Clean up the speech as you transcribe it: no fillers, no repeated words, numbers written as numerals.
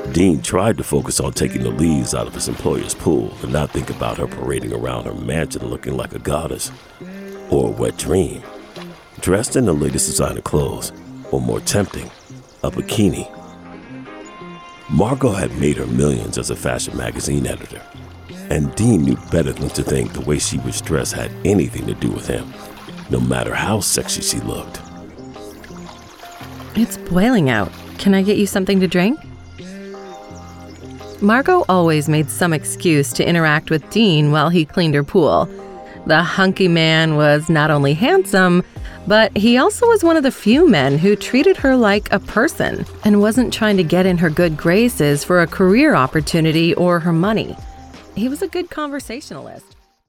Dean tried to focus on taking the leaves out of his employer's pool and not think about her parading around her mansion looking like a goddess or a wet dream, dressed in the latest designer clothes, or more tempting, a bikini. Margot had made her millions as a fashion magazine editor, and Dean knew better than to think the way she was dressed had anything to do with him, no matter how sexy she looked. It's boiling out. Can I get you something to drink? Margot always made some excuse to interact with Dean while he cleaned her pool. The hunky man was not only handsome, but he also was one of the few men who treated her like a person and wasn't trying to get in her good graces for a career opportunity or her money. He was a good conversationalist.